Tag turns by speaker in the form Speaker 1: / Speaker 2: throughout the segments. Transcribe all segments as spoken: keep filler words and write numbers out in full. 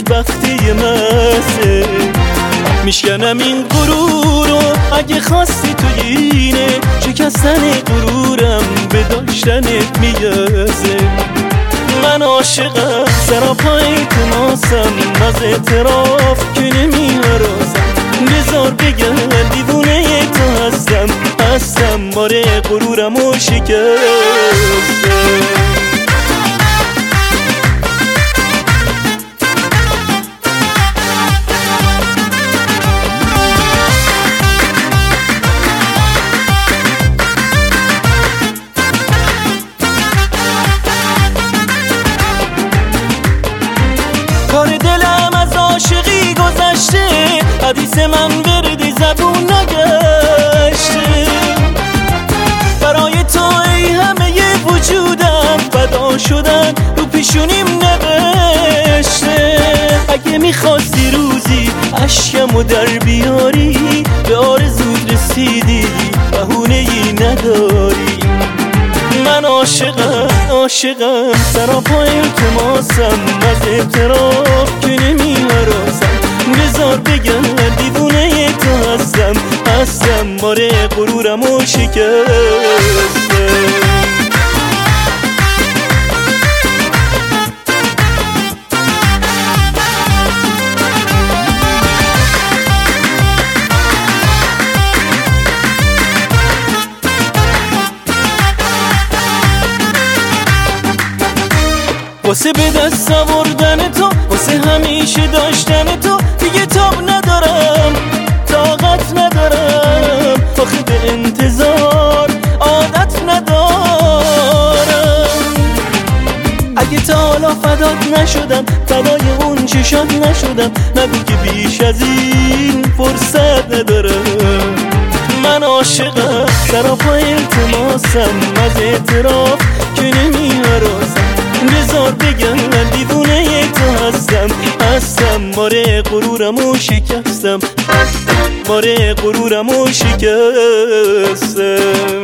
Speaker 1: خوشبختی محضه. میشکنم این غرورو اگه خواستی تو اینه، شکستن غرورم به داشتنت میارزه. من عاشقم سراپای تماسم، از اعتراف که نمیارزم. بذار بگم دیوونه تو هستم، هستم باره غرورم و شکستم. کار دلم از عاشقی گذشته، حدیث من وردی زبون نگشته. برای تو ای همه ی وجودم فدا شدن، رو پیشونیم نوشته. اگه میخواستی روزی اشکمو در بیاری، به آرزوت رسیدی بهونه ای نداری. من عاشقم عاشقم سراپای التماسم، از اعتراف که نمیارزم. بذار بگم دیوونه تو هستم، هستم باره غرورم و شکستم. واسه به دست آوردن تو، واسه همیشه داشتن تو، دیگه تاب ندارم طاقت ندارم. آخه به انتظار عادت ندارم. اگه تا حالا فدات نشدم، فدای اون چشات نشدم، نگو که بیش از این فرصت ندارم. من عاشقم سراپای التماسم، از اعتراف که نمیارزم. بذار بگم دیوونه تو هستم، هستم باره غرورم و شکستم، باره غرورم و شکستم.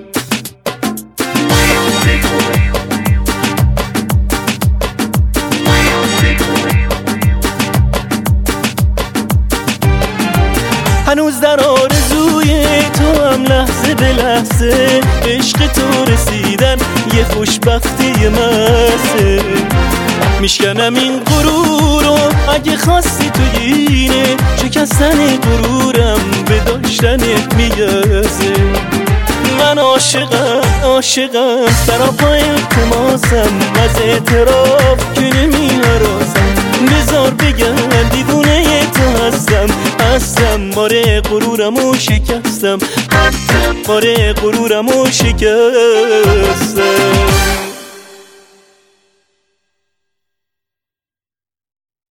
Speaker 1: هنوز در آرزوی تو هم لحظه به لحظه، عشق تو رسیدن یه خوشبختی محضه. میشکنم این غرورو اگه خواستی تو اینه، شکستن غرورم به داشتنت میارزه. من عاشقم عاشقم سراپای التماسم، از اعتراف که نمیارزم. بذار بگم دیوونه تو هستم، هستم باره غرورم و شکستم، باره غرورم و شکستم.